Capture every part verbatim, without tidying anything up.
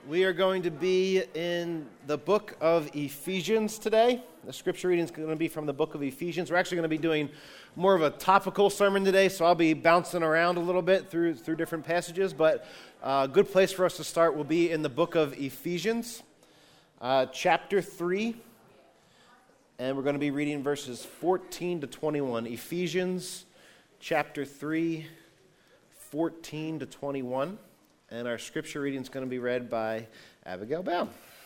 We are going to be in the book of Ephesians today. The scripture reading is going to be from the book of Ephesians. We're actually going to be doing more of a topical sermon today, so I'll be bouncing around a little bit through through different passages, but a good place for us to start will be in the book of Ephesians, uh, chapter three, and we're going to be reading verses fourteen to twenty-one. Ephesians chapter three, fourteen to twenty-one. And our scripture reading is going to be read by Abigail Baum.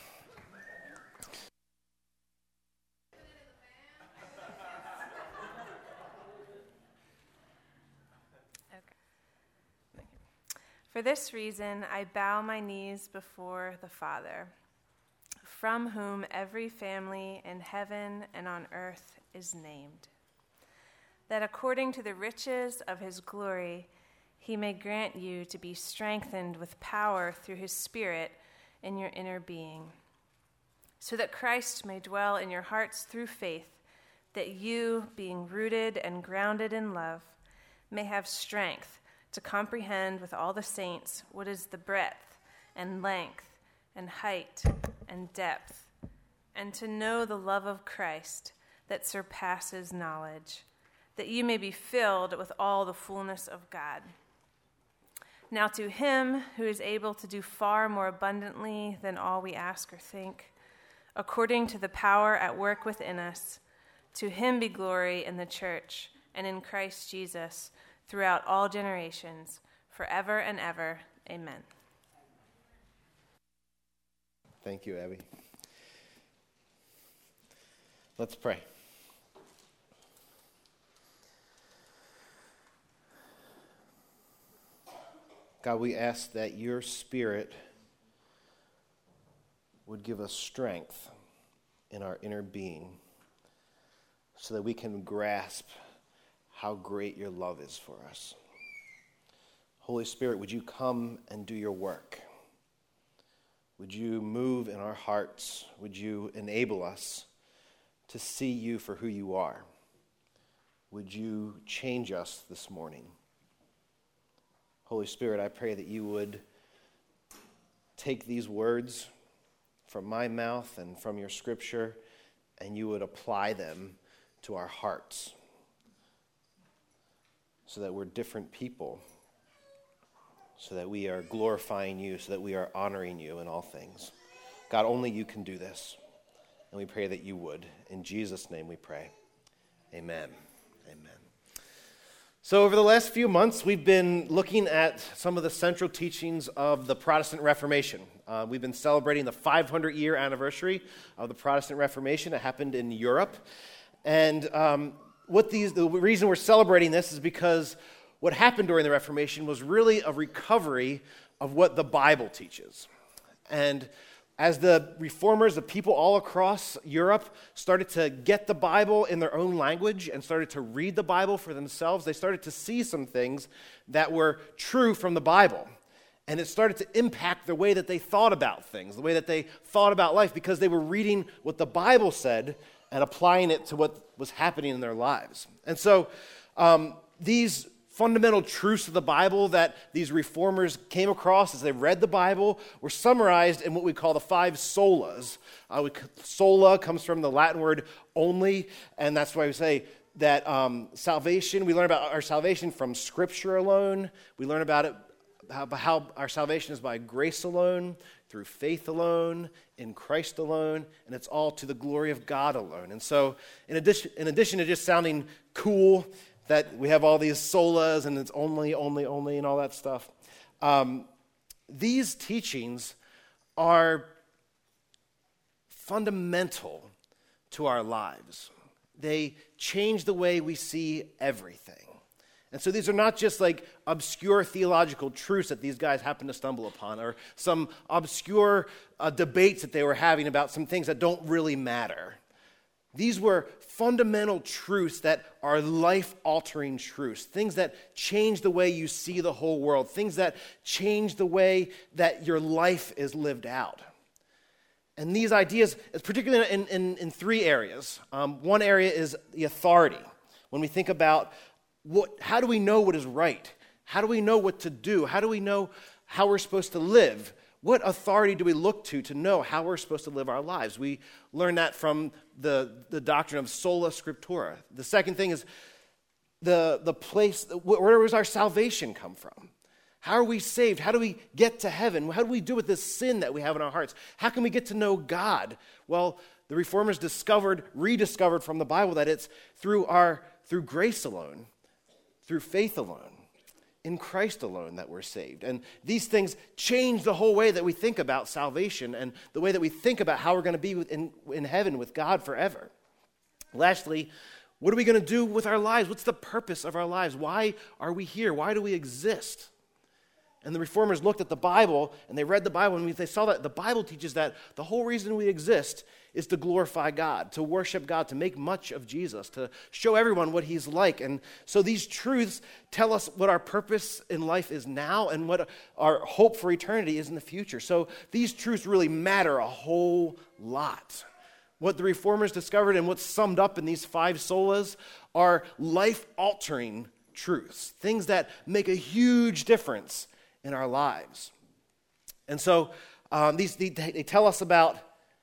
Okay. For this reason, I bow my knees before the Father, from whom every family in heaven and on earth is named, that according to the riches of his glory, he may grant you to be strengthened with power through his Spirit in your inner being, so that Christ may dwell in your hearts through faith, that you, being rooted and grounded in love, may have strength to comprehend with all the saints what is the breadth and length and height and depth, and to know the love of Christ that surpasses knowledge, that you may be filled with all the fullness of God. Now to him who is able to do far more abundantly than all we ask or think, according to the power at work within us, to him be glory in the church and in Christ Jesus throughout all generations, forever and ever. Amen. Thank you, Abby. Let's pray. God, we ask that your Spirit would give us strength in our inner being so that we can grasp how great your love is for us. Holy Spirit, would you come and do your work? Would you move in our hearts? Would you enable us to see you for who you are? Would you change us this morning? Holy Spirit, I pray that you would take these words from my mouth and from your scripture, and you would apply them to our hearts so that we're different people, so that we are glorifying you, so that we are honoring you in all things. God, only you can do this, and we pray that you would. In Jesus' name we pray. Amen. Amen. So over the last few months, we've been looking at some of the central teachings of the Protestant Reformation. Uh, we've been celebrating the five hundred year anniversary of the Protestant Reformation. It happened in Europe. And um, what these the reason we're celebrating this is because what happened during the Reformation was really a recovery of what the Bible teaches. And as the reformers, the people all across Europe started to get the Bible in their own language and started to read the Bible for themselves, they started to see some things that were true from the Bible. And it started to impact the way that they thought about things, the way that they thought about life, because they were reading what the Bible said and applying it to what was happening in their lives. And so um, these fundamental truths of the Bible that these reformers came across as they read the Bible were summarized in what we call the five solas. Uh, we, sola comes from the Latin word only, and that's why we say that um, salvation, we learn about our salvation from Scripture alone. We learn about it, how, how our salvation is by grace alone, through faith alone, in Christ alone, and it's all to the glory of God alone. And so in addition, in addition to just sounding cool, that we have all these solas and it's only, only, only, and all that stuff. Um, these teachings are fundamental to our lives. They change the way we see everything. And so these are not just like obscure theological truths that these guys happen to stumble upon, or some obscure uh, debates that they were having about some things that don't really matter. These were fundamental truths that are life-altering truths, things that change the way you see the whole world, things that change the way that your life is lived out. And these ideas, particularly in, in, in three areas. Um, one area is the authority. When we think about what, how do we know what is right? How do we know what to do? How do we know how we're supposed to live? what authority do we look to to know how we're supposed to live our lives? We learn that from the, the doctrine of sola scriptura. The second thing is the, the place, where does our salvation come from? How are we saved? How do we get to heaven? How do we do with this sin that we have in our hearts? How can we get to know God? Well, the Reformers discovered, rediscovered from the Bible that it's through our through grace alone, through faith alone, in Christ alone that we're saved. And these things change the whole way that we think about salvation and the way that we think about how we're going to be in, in heaven with God forever. Lastly, what are we going to do with our lives? What's the purpose of our lives? Why are we here? Why do we exist? And the Reformers looked at the Bible, and they read the Bible, and they saw that the Bible teaches that the whole reason we exist is to glorify God, to worship God, to make much of Jesus, to show everyone what he's like. And so these truths tell us what our purpose in life is now and what our hope for eternity is in the future. So these truths really matter a whole lot. What the Reformers discovered and what's summed up in these five solas are life-altering truths, things that make a huge difference in our lives. And so um, these they, they tell us about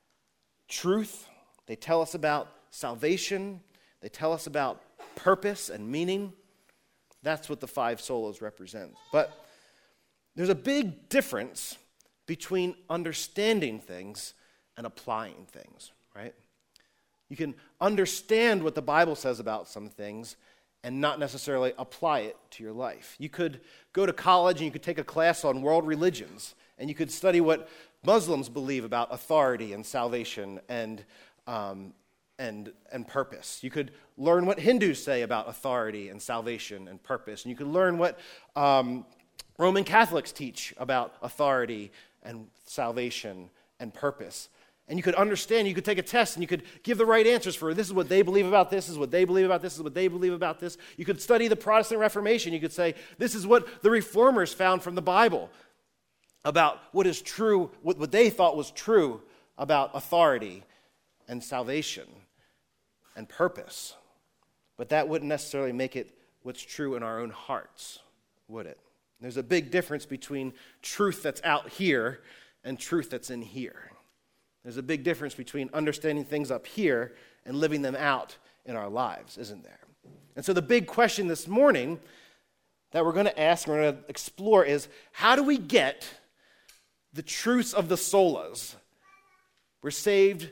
truth, they tell us about salvation, they tell us about purpose and meaning. That's what the five solas represent. But there's a big difference between understanding things and applying things, right? You can understand what the Bible says about some things and not necessarily apply it to your life. You could go to college and you could take a class on world religions, and you could study what Muslims believe about authority and salvation and um, and and purpose. You could learn what Hindus say about authority and salvation and purpose, and you could learn what um, Roman Catholics teach about authority and salvation and purpose. And you could understand, you could take a test, and you could give the right answers for this is what they believe about this, this is what they believe about this, this is what they believe about this. You could study the Protestant Reformation. You could say, this is what the Reformers found from the Bible about what is true, what, what they thought was true about authority and salvation and purpose. But that wouldn't necessarily make it what's true in our own hearts, would it? There's a big difference between truth that's out here and truth that's in here. There's a big difference between understanding things up here and living them out in our lives, isn't there? And so the big question this morning that we're going to ask, we're going to explore is, how do we get the truths of the solas? We're saved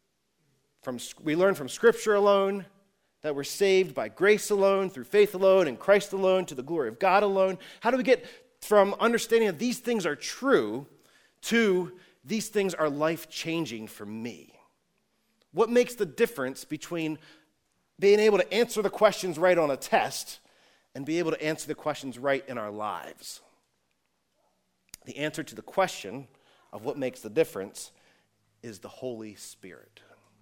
from, we learn from Scripture alone, that we're saved by grace alone, through faith alone, in Christ alone, to the glory of God alone. How do we get from understanding that these things are true to these things are life-changing for me? What makes the difference between being able to answer the questions right on a test and be able to answer the questions right in our lives? The answer to the question of what makes the difference is the Holy Spirit.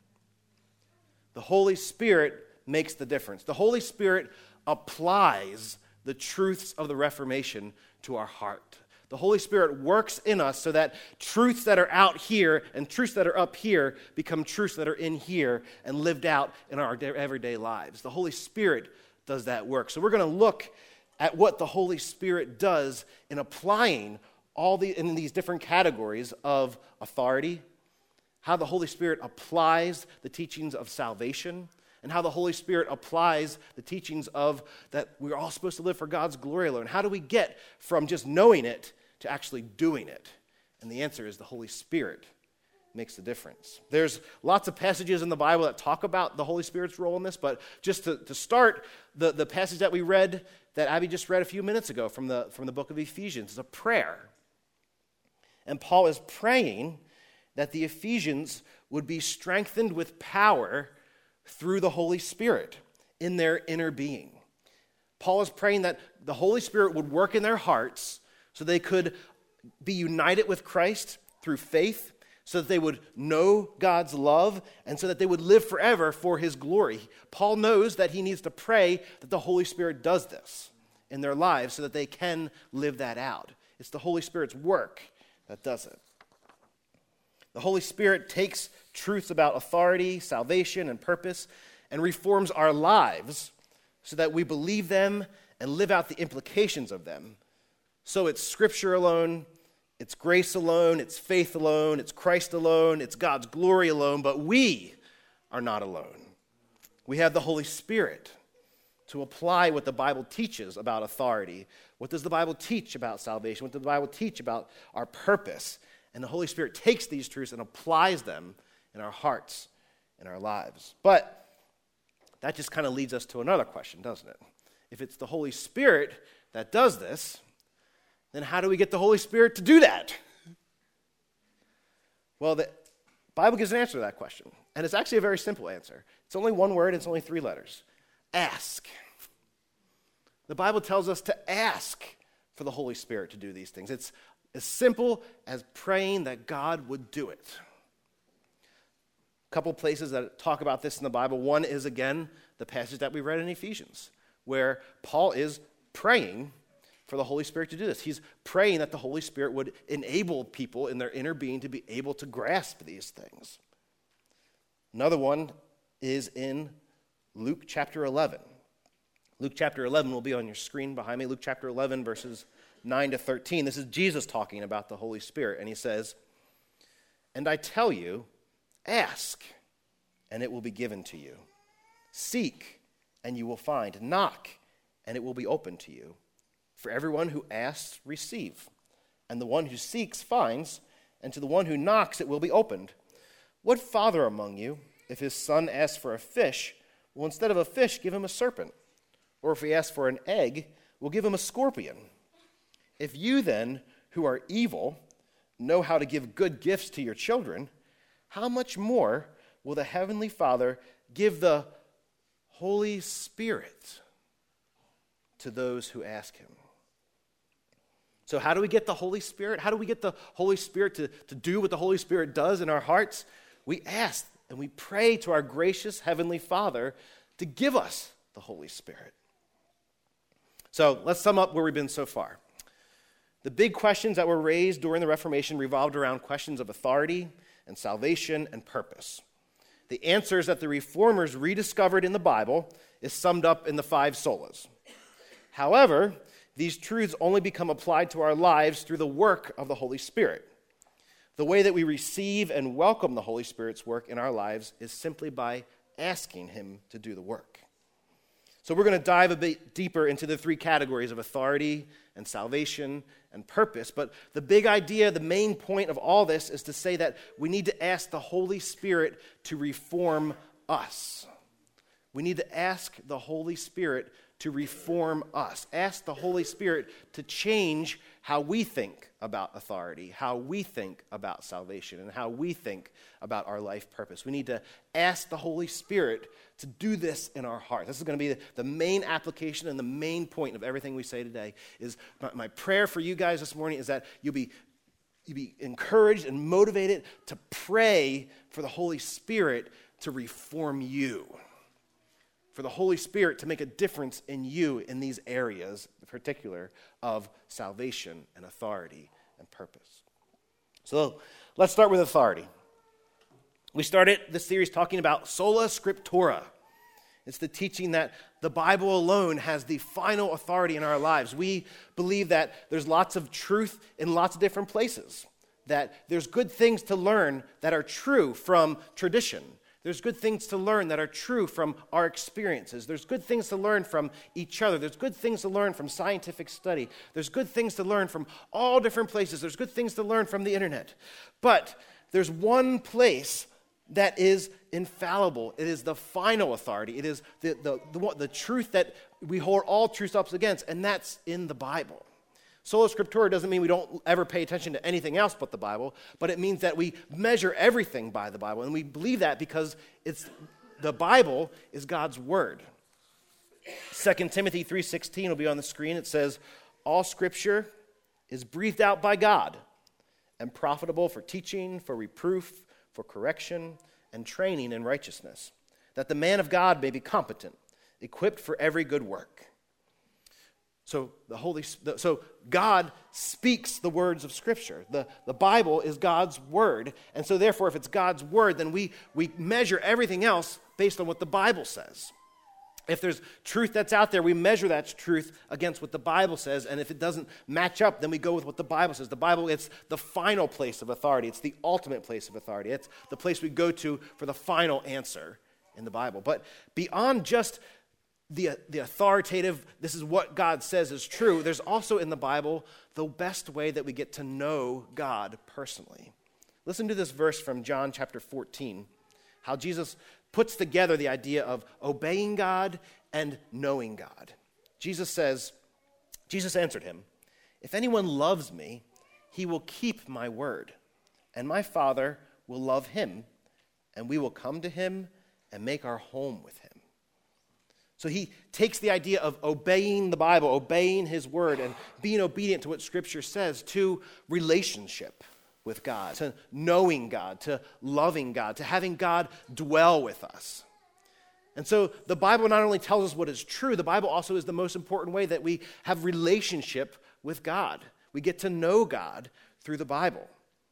The Holy Spirit makes the difference. The Holy Spirit applies the truths of the Reformation to our heart. The Holy Spirit works in us so that truths that are out here and truths that are up here become truths that are in here and lived out in our everyday lives. The Holy Spirit does that work. So we're going to look at what the Holy Spirit does in applying all the in these different categories of authority, how the Holy Spirit applies the teachings of salvation, and how the Holy Spirit applies the teachings of that we're all supposed to live for God's glory alone. How do we get from just knowing it to actually doing it? And the answer is the Holy Spirit makes the difference. There's lots of passages in the Bible that talk about the Holy Spirit's role in this, but just to, to start, the, the passage that we read, that Abby just read a few minutes ago from the, from the book of Ephesians, is a prayer. And Paul is praying that the Ephesians would be strengthened with power through the Holy Spirit in their inner being. Paul is praying that the Holy Spirit would work in their hearts so they could be united with Christ through faith, so that they would know God's love, and so that they would live forever for His glory. Paul knows that he needs to pray that the Holy Spirit does this in their lives so that they can live that out. It's the Holy Spirit's work that does it. The Holy Spirit takes truths about authority, salvation, and purpose and reforms our lives so that we believe them and live out the implications of them. So it's Scripture alone, It's grace alone, it's faith alone, it's Christ alone, it's God's glory alone, but we are not alone. We have the Holy Spirit to apply what the Bible teaches about authority. What does the Bible teach about salvation? What does the Bible teach about our purpose? And the Holy Spirit takes these truths and applies them in our hearts, in our lives. But that just kind of leads us to another question, doesn't it? If it's the Holy Spirit that does this, then how do we get the Holy Spirit to do that? Well, the Bible gives an answer to that question. And it's actually a very simple answer. It's only one word, it's only three letters. Ask. The Bible tells us to ask for the Holy Spirit to do these things. It's as simple as praying that God would do it. A couple places that talk about this in the Bible. One is, again, the passage that we read in Ephesians, where Paul is praying for the Holy Spirit to do this. He's praying that the Holy Spirit would enable people in their inner being to be able to grasp these things. Another one is in Luke chapter eleven. Luke chapter eleven will be on your screen behind me. Luke chapter eleven, verses nine to thirteen. This is Jesus talking about the Holy Spirit, and he says, "And I tell you, ask, and it will be given to you. Seek, and you will find. Knock, and it will be opened to you. For everyone who asks, receive, and the one who seeks, finds, and to the one who knocks, it will be opened. What father among you, if his son asks for a fish, will instead of a fish give him a serpent? Or if he asks for an egg, will give him a scorpion? If you then, who are evil, know how to give good gifts to your children, how much more will the Heavenly Father give the Holy Spirit to those who ask him?" So how do we get the Holy Spirit? How do we get the Holy Spirit to, to do what the Holy Spirit does in our hearts? We ask and we pray to our gracious Heavenly Father to give us the Holy Spirit. So let's sum up where we've been so far. The big questions that were raised during the Reformation revolved around questions of authority and salvation and purpose. The answers that the Reformers rediscovered in the Bible is summed up in the five solas. However, these truths only become applied to our lives through the work of the Holy Spirit. The way that we receive and welcome the Holy Spirit's work in our lives is simply by asking him to do the work. So we're going to dive a bit deeper into the three categories of authority and salvation and purpose. But the big idea, the main point of all this is to say that we need to ask the Holy Spirit to reform us. We need to ask the Holy Spirit to reform us. Ask the Holy Spirit to change how we think about authority, how we think about salvation, and how we think about our life purpose. We need to ask the Holy Spirit to do this in our heart. This is going to be the, the main application and the main point of everything we say today. Is my, my prayer for you guys this morning is that you'll be, you'll be encouraged and motivated to pray for the Holy Spirit to reform you. For the Holy Spirit to make a difference in you in these areas, in particular, of salvation and authority and purpose. So let's start with authority. We started this series talking about sola scriptura. It's the teaching that the Bible alone has the final authority in our lives. We believe that there's lots of truth in lots of different places, that there's good things to learn that are true from tradition. There's good things to learn that are true from our experiences. There's good things to learn from each other. There's good things to learn from scientific study. There's good things to learn from all different places. There's good things to learn from the internet. But there's one place that is infallible. It is the final authority. It is the, the, the, the truth that we hold all truths up against, and that's in the Bible. Sola Scriptura doesn't mean we don't ever pay attention to anything else but the Bible, but it means that we measure everything by the Bible, and we believe that because it's the Bible is God's Word. Second Timothy three sixteen will be on the screen. It says, "All Scripture is breathed out by God and profitable for teaching, for reproof, for correction, and training in righteousness, that the man of God may be competent, equipped for every good work." So the Holy, so God speaks the words of Scripture. The, the Bible is God's Word. And so therefore, if it's God's Word, then we, we measure everything else based on what the Bible says. If there's truth that's out there, we measure that truth against what the Bible says, and if it doesn't match up, then we go with what the Bible says. The Bible, it's the final place of authority. It's the ultimate place of authority. It's the place we go to for the final answer in the Bible. But beyond just the, the authoritative, this is what God says is true, there's also in the Bible the best way that we get to know God personally. Listen to this verse from John chapter fourteen, how Jesus puts together the idea of obeying God and knowing God. Jesus says, Jesus answered him, "If anyone loves me, he will keep my word, and my Father will love him, and we will come to him and make our home with him." So he takes the idea of obeying the Bible, obeying his word, and being obedient to what Scripture says to relationship with God, to knowing God, to loving God, to having God dwell with us. And so the Bible not only tells us what is true, the Bible also is the most important way that we have relationship with God. We get to know God through the Bible.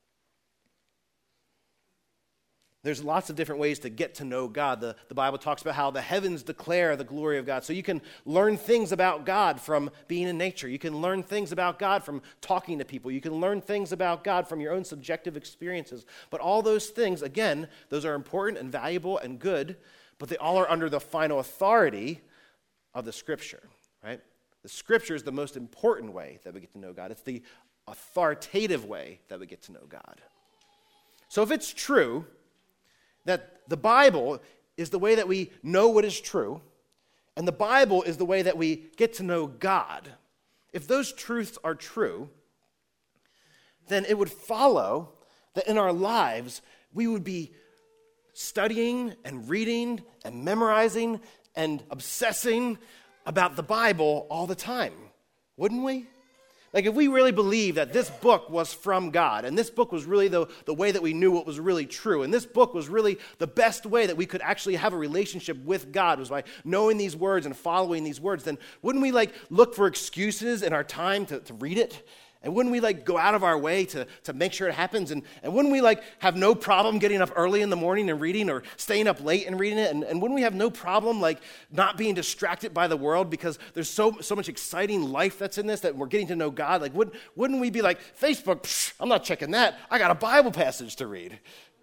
There's lots of different ways to get to know God. The, the Bible talks about how the heavens declare the glory of God. So you can learn things about God from being in nature. You can learn things about God from talking to people. You can learn things about God from your own subjective experiences. But all those things, again, those are important and valuable and good, but they all are under the final authority of the Scripture, right? The Scripture is the most important way that we get to know God. It's the authoritative way that we get to know God. So if it's true that the Bible is the way that we know what is true, and the Bible is the way that we get to know God, if those truths are true, then it would follow that in our lives we would be studying and reading and memorizing and obsessing about the Bible all the time, wouldn't we? Like if we really believe that this book was from God, and this book was really the, the way that we knew what was really true, and this book was really the best way that we could actually have a relationship with God was by knowing these words and following these words, then wouldn't we like look for excuses in our time to, to read it? And wouldn't we like go out of our way to, to make sure it happens? And, and wouldn't we like have no problem getting up early in the morning and reading, or staying up late and reading it? And, and wouldn't we have no problem like not being distracted by the world because there's so so much exciting life that's in this that we're getting to know God? Like wouldn't, wouldn't we be like, Facebook, psh, I'm not checking that. I got a Bible passage to read.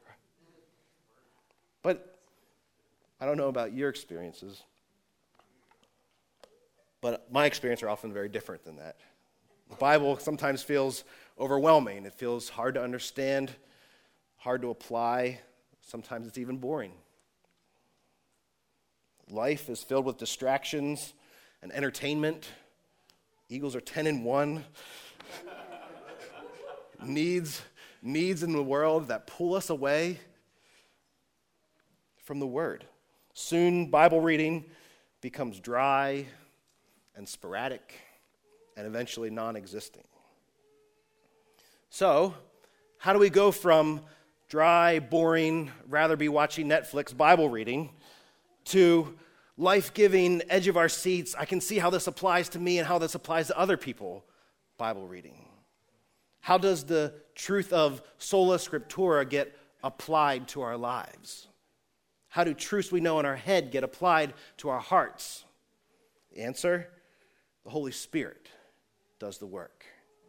But I don't know about your experiences, but my experiences are often very different than that. The Bible sometimes feels overwhelming. It feels hard to understand, hard to apply. Sometimes it's even boring. Life is filled with distractions and entertainment. Eagles are ten and one. needs, needs in the world that pull us away from the Word. Soon, Bible reading becomes dry and sporadic, and eventually non-existing. So, how do we go from dry, boring, rather be watching Netflix Bible reading to life-giving, edge of our seats, I can see how this applies to me and how this applies to other people Bible reading? How does the truth of sola scriptura get applied to our lives? How do truths we know in our head get applied to our hearts? The answer, the Holy Spirit does the work.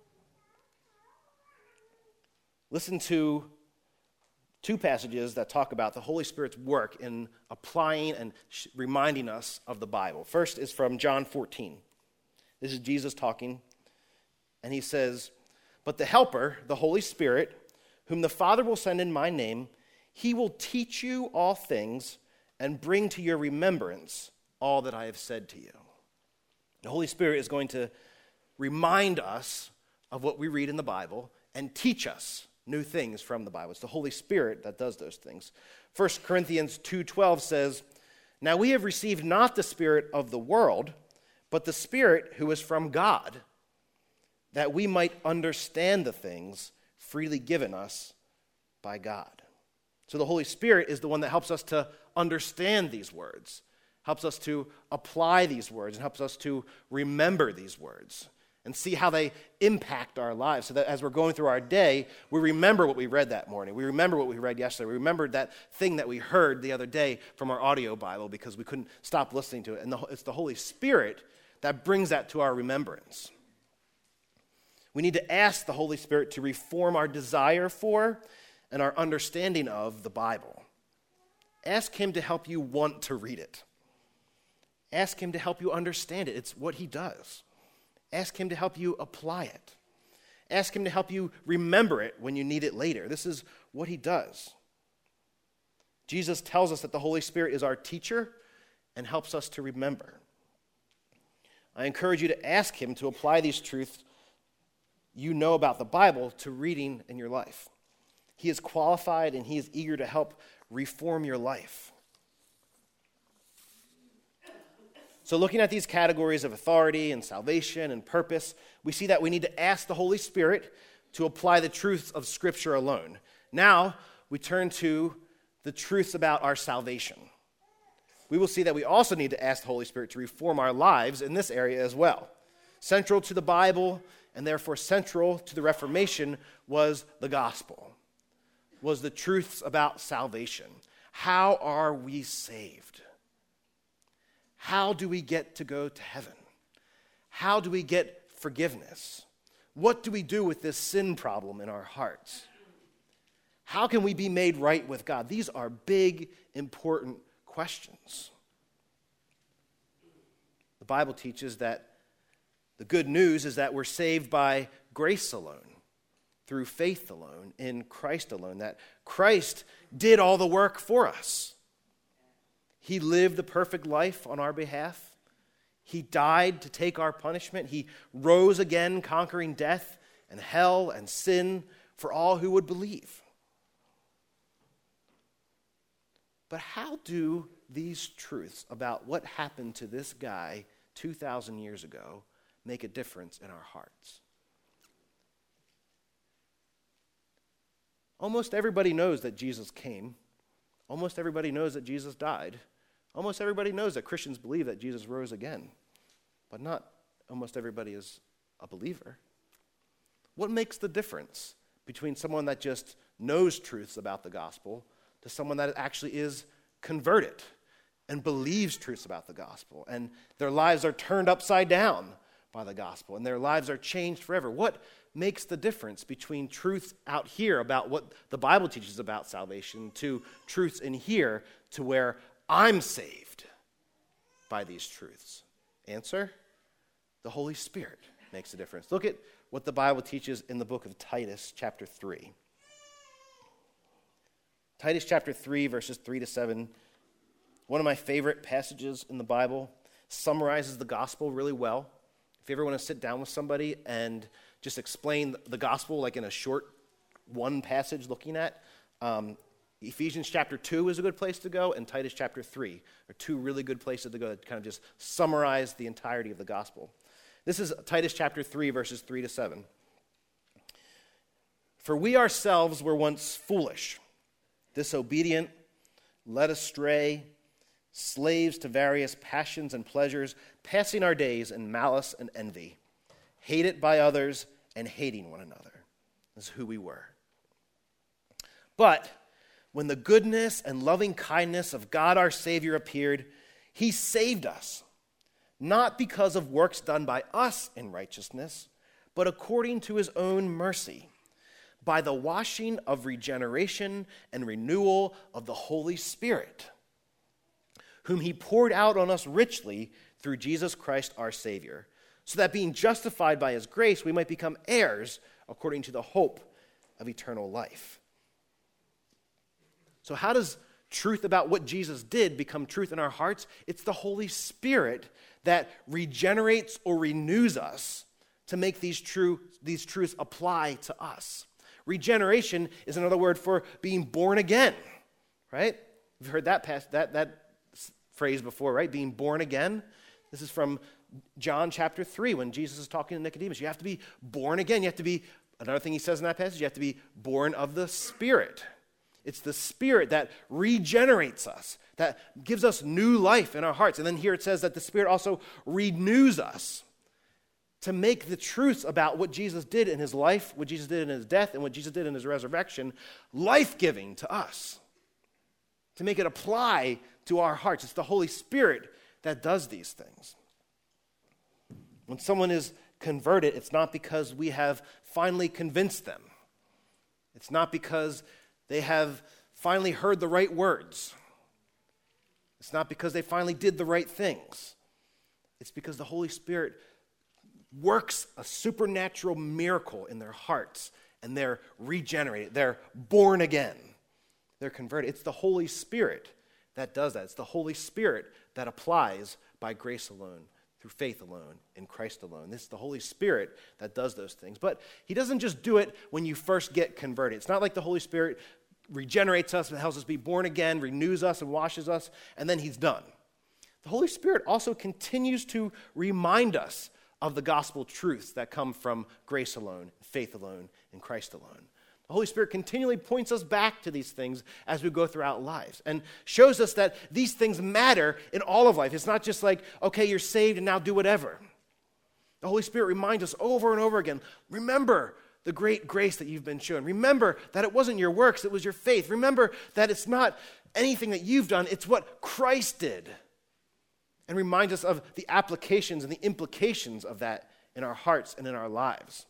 Listen to two passages that talk about the Holy Spirit's work in applying and sh- reminding us of the Bible. First is from John fourteen. This is Jesus talking, and he says, "But the Helper, the Holy Spirit, whom the Father will send in my name, he will teach you all things and bring to your remembrance all that I have said to you." The Holy Spirit is going to remind us of what we read in the Bible and teach us new things from the Bible. It's the Holy Spirit that does those things. First Corinthians two twelve says, "Now we have received not the spirit of the world, but the Spirit who is from God, that we might understand the things freely given us by God." So the Holy Spirit is the one that helps us to understand these words, helps us to apply these words, and helps us to remember these words. and see how they impact our lives, so that as we're going through our day, we remember what we read that morning. We remember what we read yesterday. We remembered that thing that we heard the other day from our audio Bible because we couldn't stop listening to it. And the, it's the Holy Spirit that brings that to our remembrance. We need to ask the Holy Spirit to reform our desire for and our understanding of the Bible. Ask him to help you want to read it. Ask him to help you understand it. It's what he does. Ask him to help you apply it. Ask him to help you remember it when you need it later. This is what he does. Jesus tells us that the Holy Spirit is our teacher and helps us to remember. I encourage you to ask him to apply these truths you know about the Bible to reading in your life. He is qualified and he is eager to help reform your life. So looking at these categories of authority and salvation and purpose, we see that we need to ask the Holy Spirit to apply the truths of Scripture alone. Now, we turn to the truths about our salvation. We will see that we also need to ask the Holy Spirit to reform our lives in this area as well. Central to the Bible, and therefore central to the Reformation, was the gospel, was the truths about salvation. How are we saved? How do we get to go to heaven? How do we get forgiveness? What do we do with this sin problem in our hearts? How can we be made right with God? These are big, important questions. The Bible teaches that the good news is that we're saved by grace alone, through faith alone, in Christ alone, that Christ did all the work for us. He lived the perfect life on our behalf. He died to take our punishment. He rose again, conquering death and hell and sin for all who would believe. But how do these truths about what happened to this guy two thousand years ago make a difference in our hearts? Almost everybody knows that Jesus came. Almost everybody knows that Jesus died. Almost everybody knows that Christians believe that Jesus rose again. But not almost everybody is a believer. What makes the difference between someone that just knows truths about the gospel to someone that actually is converted and believes truths about the gospel, and their lives are turned upside down by the gospel, and their lives are changed forever? What makes the difference between truths out here about what the Bible teaches about salvation to truths in here to where I'm saved by these truths? Answer: the Holy Spirit makes a difference. Look at what the Bible teaches in the book of Titus, chapter three. Titus chapter three, verses three to seven, one of my favorite passages in the Bible, summarizes the gospel really well. If you ever want to sit down with somebody and just explain the gospel like in a short one passage looking at, um, Ephesians chapter two is a good place to go, and Titus chapter three are two really good places to go that kind of just summarize the entirety of the gospel. This is Titus chapter three, verses three to seven. For we ourselves were once foolish, disobedient, led astray, slaves to various passions and pleasures, passing our days in malice and envy, hated by others and hating one another. This is who we were. But when the goodness and loving kindness of God our Savior appeared, he saved us, not because of works done by us in righteousness, but according to his own mercy, by the washing of regeneration and renewal of the Holy Spirit, whom he poured out on us richly through Jesus Christ our Savior, so that being justified by his grace, we might become heirs according to the hope of eternal life. So how does truth about what Jesus did become truth in our hearts? It's the Holy Spirit that regenerates or renews us to make these true these truths apply to us. Regeneration is another word for being born again, right? You've heard that past, that that phrase before, right? Being born again. This is from John chapter three when Jesus is talking to Nicodemus. You have to be born again. You have to be, another thing he says in that passage, you have to be born of the Spirit. It's the Spirit that regenerates us, that gives us new life in our hearts. And then here it says that the Spirit also renews us. to make the truths about what Jesus did in his life, what Jesus did in his death, and what Jesus did in his resurrection, life-giving to us, to make it apply to our hearts. It's the Holy Spirit that does these things. When someone is converted, it's not because we have finally convinced them. It's not because they have finally heard the right words. It's not because they finally did the right things. It's because the Holy Spirit works a supernatural miracle in their hearts, and they're regenerated. They're born again. They're converted. It's the Holy Spirit that does that. It's the Holy Spirit that applies by grace alone, through faith alone, in Christ alone. This is the Holy Spirit that does those things. But he doesn't just do it when you first get converted. It's not like the Holy Spirit regenerates us and helps us be born again, renews us and washes us, and then he's done. The Holy Spirit also continues to remind us of the gospel truths that come from grace alone, faith alone, in Christ alone. The Holy Spirit continually points us back to these things as we go throughout lives and shows us that these things matter in all of life. It's not just like, okay, you're saved and now do whatever. The Holy Spirit reminds us over and over again, remember the great grace that you've been shown. Remember that it wasn't your works, it was your faith. Remember that it's not anything that you've done, it's what Christ did. And reminds us of the applications and the implications of that in our hearts and in our lives.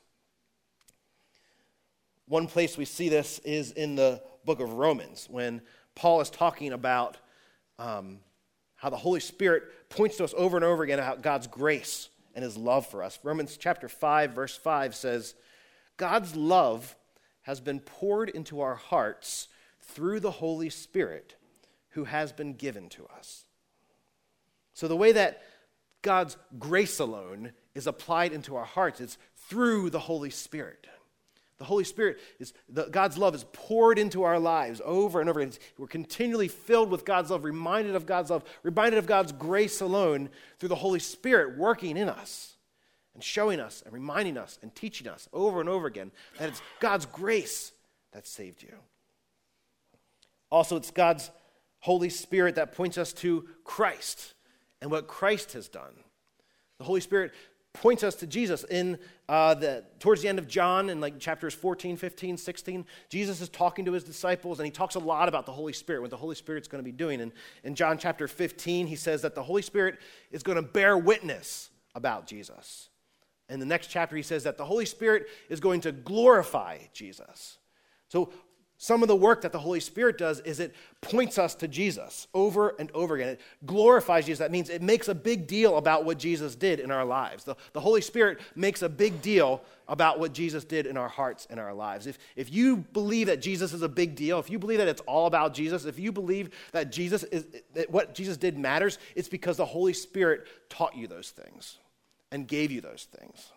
One place we see this is in the book of Romans, when Paul is talking about um, how the Holy Spirit points to us over and over again about God's grace and his love for us. Romans chapter five, verse five says, God's love has been poured into our hearts through the Holy Spirit who has been given to us. So the way that God's grace alone is applied into our hearts is through the Holy Spirit. The Holy Spirit is, the, God's love is poured into our lives over and over again. We're continually filled with God's love, reminded of God's love, reminded of God's grace alone through the Holy Spirit working in us and showing us and reminding us and teaching us over and over again that it's God's grace that saved you. Also, it's God's Holy Spirit that points us to Christ and what Christ has done. The Holy Spirit points us to Jesus in uh, the towards the end of John in like chapters fourteen, fifteen, sixteen. Jesus is talking to his disciples, and he talks a lot about the Holy Spirit, what the Holy Spirit's going to be doing. And in John chapter fifteen, he says that the Holy Spirit is going to bear witness about Jesus. In the next chapter, he says that the Holy Spirit is going to glorify Jesus. So some of the work that the Holy Spirit does is it points us to Jesus over and over again. It glorifies Jesus. That means it makes a big deal about what Jesus did in our lives. The, the Holy Spirit makes a big deal about what Jesus did in our hearts and our lives. If, if you believe that Jesus is a big deal, if you believe that it's all about Jesus, if you believe that Jesus is that what Jesus did matters, it's because the Holy Spirit taught you those things and gave you those things.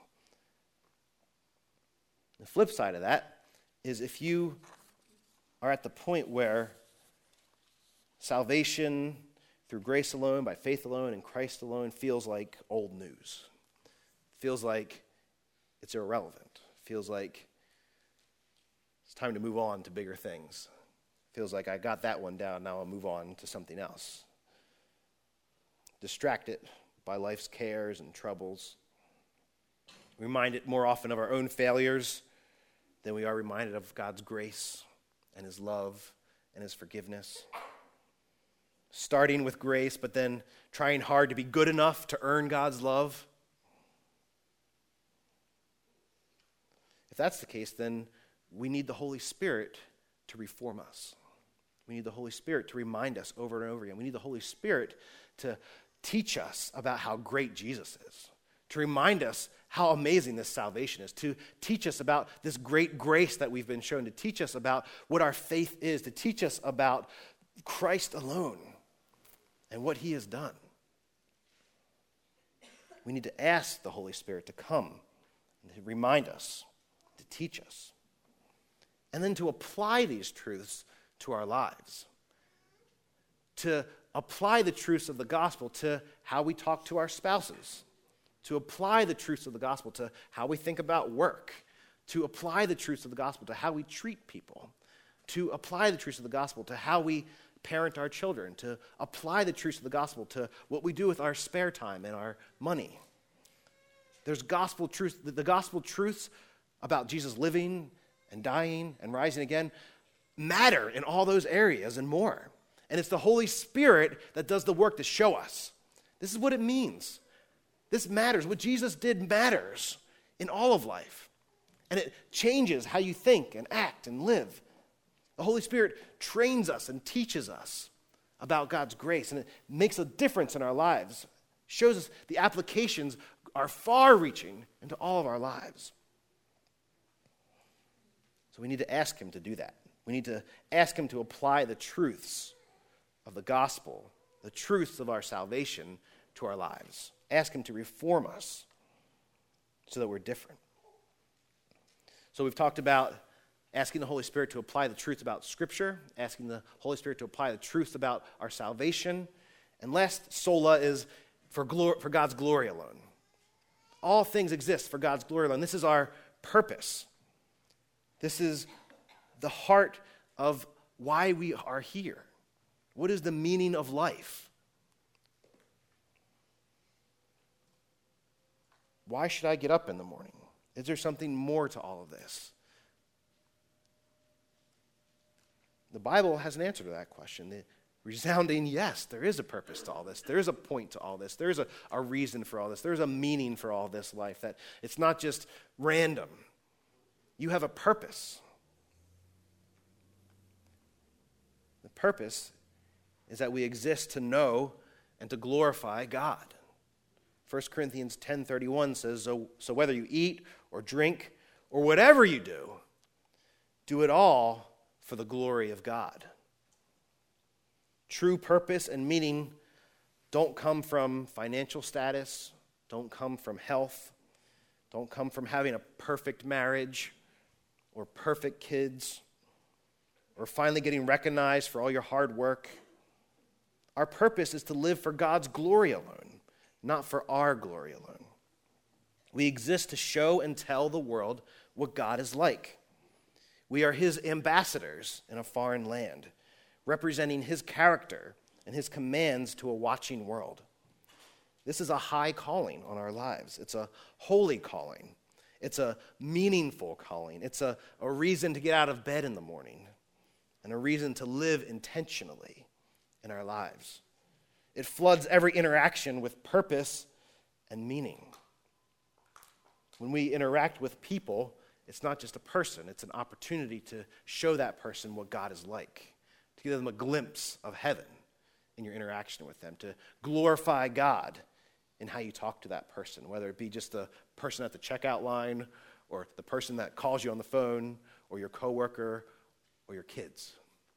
The flip side of that is if you are at the point where salvation through grace alone, by faith alone, in Christ alone feels like old news. Feels like it's irrelevant. Feels like it's time to move on to bigger things. Feels like I got that one down, now I'll move on to something else. Distracted by life's cares and troubles. Reminded more often of our own failures than we are reminded of God's grace and his love and his forgiveness. Starting with grace, but then trying hard to be good enough to earn God's love. If that's the case, then we need the Holy Spirit to reform us. We need the Holy Spirit to remind us over and over again. We need the Holy Spirit to teach us about how great Jesus is, to remind us how amazing this salvation is, to teach us about this great grace that we've been shown, to teach us about what our faith is, to teach us about Christ alone and what he has done. We need to ask the Holy Spirit to come and to remind us, to teach us, and then to apply these truths to our lives, to apply the truths of the gospel to how we talk to our spouses, to apply the truths of the gospel to how we think about work, to apply the truths of the gospel to how we treat people, to apply the truths of the gospel to how we parent our children, to apply the truths of the gospel to what we do with our spare time and our money. There's gospel truth. The gospel truths about Jesus living and dying and rising again matter in all those areas and more. And it's the Holy Spirit that does the work to show us. This is what it means. This matters. What Jesus did matters in all of life. And it changes how you think and act and live. The Holy Spirit trains us and teaches us about God's grace, and it makes a difference in our lives. Shows us the applications are far-reaching into all of our lives. So we need to ask him to do that. We need to ask him to apply the truths of the gospel, the truths of our salvation to our lives. Ask him to reform us so that we're different. So we've talked about asking the Holy Spirit to apply the truth about Scripture, asking the Holy Spirit to apply the truth about our salvation, and last, sola is for, glor- for God's glory alone. All things exist for God's glory alone. This is our purpose. This is the heart of why we are here. What is the meaning of life? Why should I get up in the morning? Is there something more to all of this? The Bible has an answer to that question. The resounding yes, there is a purpose to all this. There is a point to all this. There is a, a reason for all this. There is a meaning for all this life, that it's not just random. You have a purpose. The purpose is that we exist to know and to glorify God. First Corinthians ten thirty-one says, so, so whether you eat or drink or whatever you do, do it all for the glory of God. True purpose and meaning don't come from financial status, don't come from health, don't come from having a perfect marriage or perfect kids or finally getting recognized for all your hard work. Our purpose is to live for God's glory alone, not for our glory alone. We exist to show and tell the world what God is like. We are his ambassadors in a foreign land, representing his character and his commands to a watching world. This is a high calling on our lives. It's a holy calling. It's a meaningful calling. It's a, a reason to get out of bed in the morning and a reason to live intentionally in our lives. It floods every interaction with purpose and meaning. When we interact with people, it's not just a person, it's an opportunity to show that person what God is like, to give them a glimpse of heaven in your interaction with them, to glorify God in how you talk to that person, whether it be just the person at the checkout line or the person that calls you on the phone or your coworker or your kids.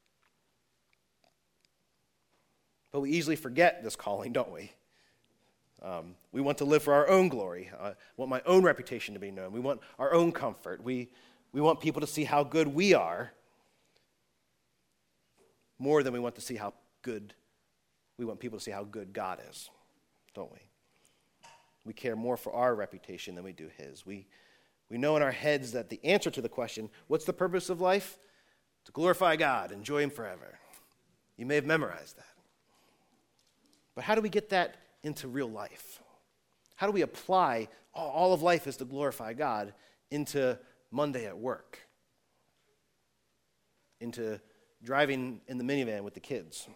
But we easily forget this calling, don't we? Um, we want to live for our own glory. I want my own reputation to be known. We want our own comfort. We, we want people to see how good we are more than we want to see how good, we want people to see how good God is, don't we? We care more for our reputation than we do his. We, we know in our heads that the answer to the question, what's the purpose of life? To glorify God, enjoy him forever. You may have memorized that. But how do we get that into real life? How do we apply all, all of life is to glorify God into Monday at work? Into driving in the minivan with the kids?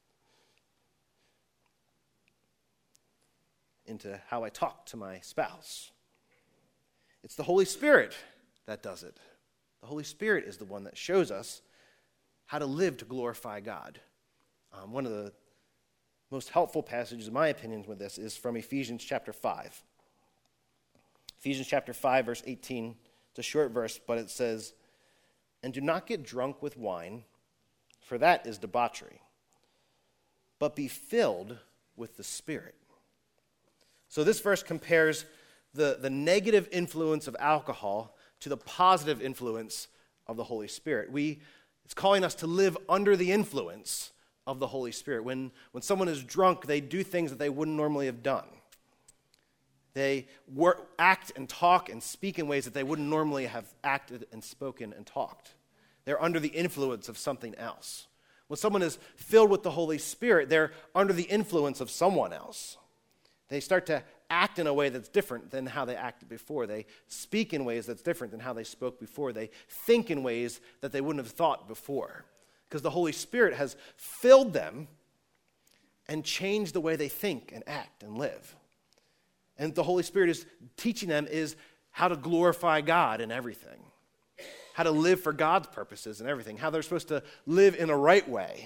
Into how I talk to my spouse? It's the Holy Spirit that does it. The Holy Spirit is the one that shows us how to live to glorify God. Um, one of the most helpful passages, in my opinion, with this is from Ephesians chapter five. Ephesians chapter five, verse eighteen. It's a short verse, but it says, "And do not get drunk with wine, for that is debauchery, but be filled with the Spirit." So this verse compares the, the negative influence of alcohol to the positive influence of the Holy Spirit. We, it's calling us to live under the influence of the Holy Spirit. When, when someone is drunk, they do things that they wouldn't normally have done. They work, act and talk and speak in ways that they wouldn't normally have acted and spoken and talked. They're under the influence of something else. When someone is filled with the Holy Spirit, they're under the influence of someone else. They start to act in a way that's different than how they acted before. They speak in ways that's different than how they spoke before. They think in ways that they wouldn't have thought before. Because the Holy Spirit has filled them and changed the way they think and act and live. And the Holy Spirit is teaching them is how to glorify God in everything. How to live for God's purposes and everything. How they're supposed to live in a right way.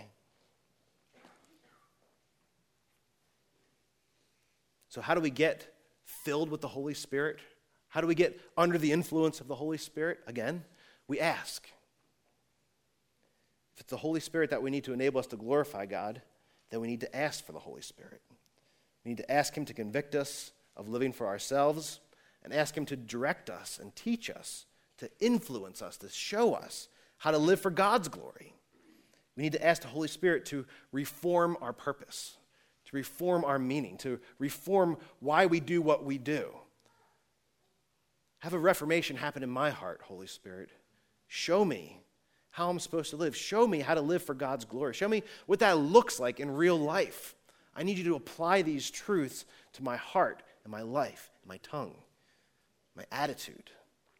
So how do we get filled with the Holy Spirit? How do we get under the influence of the Holy Spirit? Again, we ask. If it's the Holy Spirit that we need to enable us to glorify God, then we need to ask for the Holy Spirit. We need to ask him to convict us of living for ourselves and ask him to direct us and teach us, to influence us, to show us how to live for God's glory. We need to ask the Holy Spirit to reform our purpose, to reform our meaning, to reform why we do what we do. Have a reformation happen in my heart, Holy Spirit. Show me how I'm supposed to live. Show me how to live for God's glory. Show me what that looks like in real life. I need you to apply these truths to my heart and my life, and my tongue, my attitude.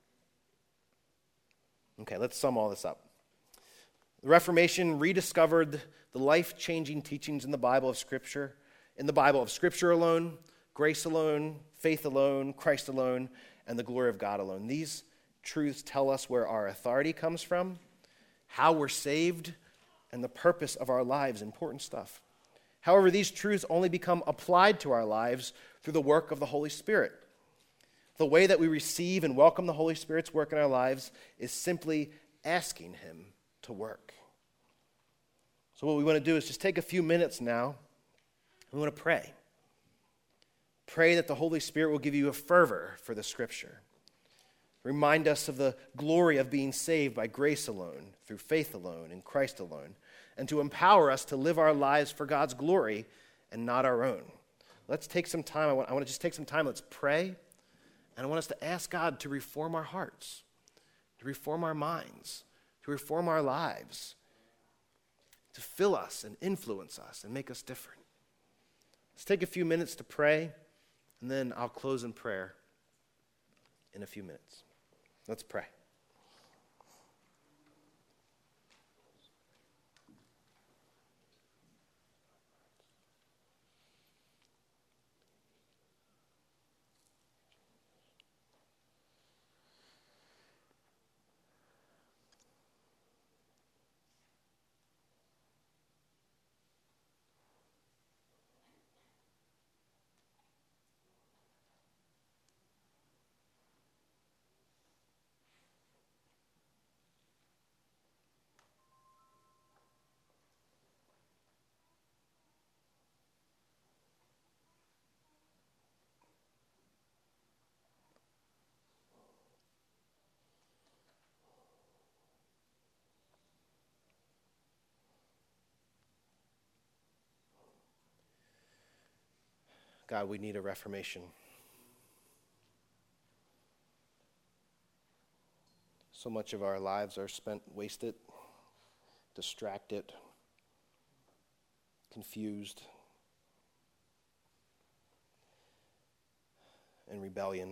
Okay, let's sum all this up. The Reformation rediscovered the life-changing teachings in the Bible of Scripture, in the Bible of Scripture alone, grace alone, faith alone, Christ alone, and the glory of God alone. These truths tell us where our authority comes from, how we're saved, and the purpose of our lives. Important stuff. However, these truths only become applied to our lives through the work of the Holy Spirit. The way that we receive and welcome the Holy Spirit's work in our lives is simply asking him to work. So what we want to do is just take a few minutes now. We want to pray. Pray that the Holy Spirit will give you a fervor for the Scripture. Remind us of the glory of being saved by grace alone, through faith alone, in Christ alone, and to empower us to live our lives for God's glory and not our own. Let's take some time. I want, I want to just take some time. Let's pray. And I want us to ask God to reform our hearts, to reform our minds, to reform our lives, to fill us and influence us and make us different. Let's take a few minutes to pray, and then I'll close in prayer in a few minutes. Let's pray. God, we need a reformation. So much of our lives are spent wasted, distracted, confused, in rebellion.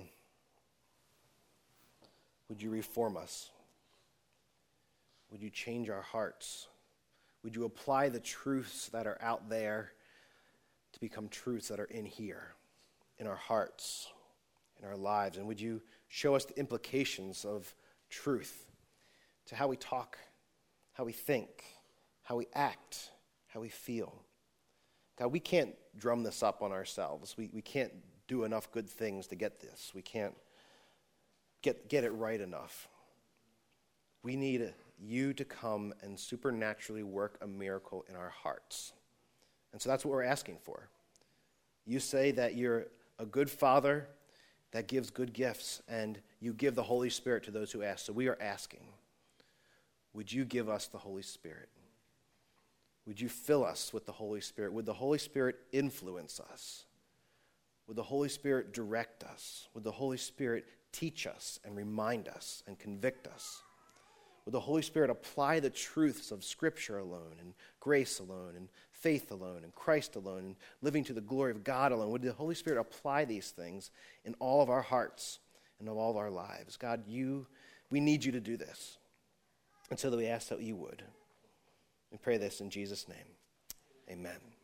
Would you reform us? Would you change our hearts? Would you apply the truths that are out there to become truths that are in here, in our hearts, in our lives? And would you show us the implications of truth to how we talk, how we think, how we act, how we feel? God, we can't drum this up on ourselves. We, we can't do enough good things to get this. We can't get, get it right enough. We need you to come and supernaturally work a miracle in our hearts. And so that's what we're asking for. You say that you're a good Father that gives good gifts, and you give the Holy Spirit to those who ask. So we are asking, would you give us the Holy Spirit? Would you fill us with the Holy Spirit? Would the Holy Spirit influence us? Would the Holy Spirit direct us? Would the Holy Spirit teach us and remind us and convict us? Would the Holy Spirit apply the truths of Scripture alone, and grace alone, and faith alone, and Christ alone, and living to the glory of God alone? Would the Holy Spirit apply these things in all of our hearts and of all of our lives? God, you, we need you to do this. And so that we ask that you would. We pray this in Jesus' name. Amen.